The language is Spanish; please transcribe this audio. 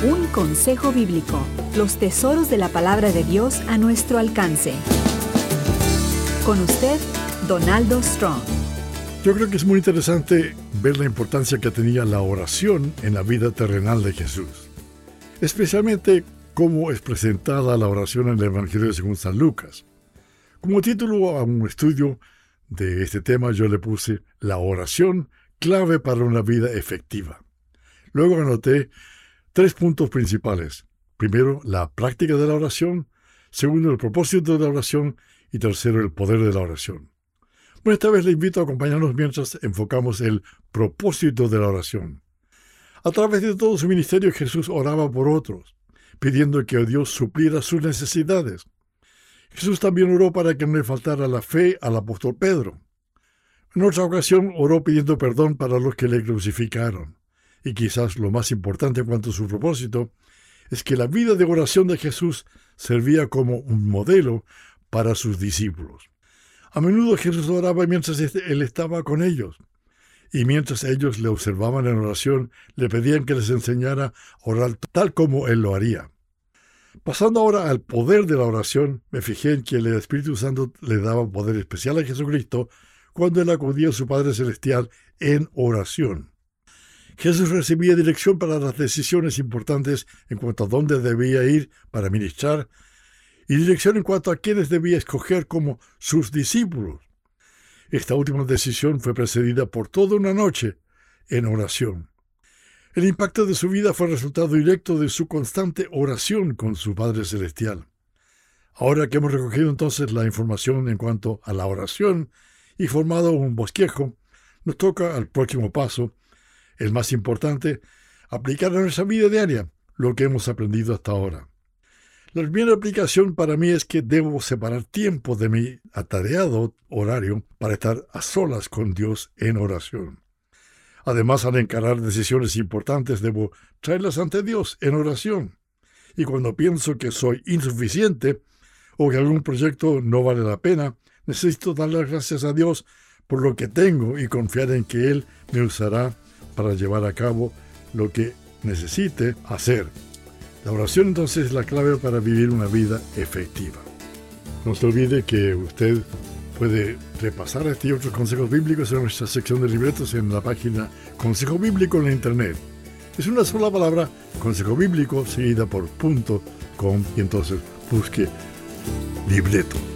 Un consejo bíblico. Los tesoros de la palabra de Dios a nuestro alcance. Con usted, Donaldo Strong. Yo creo que es muy interesante ver la importancia que tenía la oración en la vida terrenal de Jesús. Especialmente cómo es presentada la oración en el Evangelio según San Lucas. Como título a un estudio de este tema yo le puse la oración clave para una vida efectiva. Luego anoté 3 puntos principales. Primero, la práctica de la oración. Segundo, el propósito de la oración. Y tercero, el poder de la oración. Bueno, esta vez le invito a acompañarnos mientras enfocamos el propósito de la oración. A través de todo su ministerio, Jesús oraba por otros, pidiendo que Dios supliera sus necesidades. Jesús también oró para que no le faltara la fe al apóstol Pedro. En otra ocasión oró pidiendo perdón para los que le crucificaron. Y quizás lo más importante en cuanto a su propósito es que la vida de oración de Jesús servía como un modelo para sus discípulos. A menudo Jesús oraba mientras Él estaba con ellos. Y mientras ellos le observaban en oración, le pedían que les enseñara a orar tal como Él lo haría. Pasando ahora al poder de la oración, me fijé en que el Espíritu Santo le daba poder especial a Jesucristo cuando Él acudía a su Padre Celestial en oración. Jesús recibía dirección para las decisiones importantes en cuanto a dónde debía ir para ministrar y dirección en cuanto a quiénes debía escoger como sus discípulos. Esta última decisión fue precedida por toda una noche en oración. El impacto de su vida fue resultado directo de su constante oración con su Padre Celestial. Ahora que hemos recogido entonces la información en cuanto a la oración y formado un bosquejo, nos toca al próximo paso, el más importante, aplicar a nuestra vida diaria lo que hemos aprendido hasta ahora. La primera aplicación para mí es que debo separar tiempo de mi atareado horario para estar a solas con Dios en oración. Además, al encarar decisiones importantes, debo traerlas ante Dios en oración. Y cuando pienso que soy insuficiente o que algún proyecto no vale la pena, necesito dar las gracias a Dios por lo que tengo y confiar en que Él me usará para llevar a cabo lo que necesite hacer. La oración entonces es la clave para vivir una vida efectiva. No se olvide que usted puede repasar este y otros consejos bíblicos en nuestra sección de libretos en la página Consejo Bíblico en la Internet. Es una sola palabra, Consejo Bíblico, seguida por .com, y entonces busque libreto.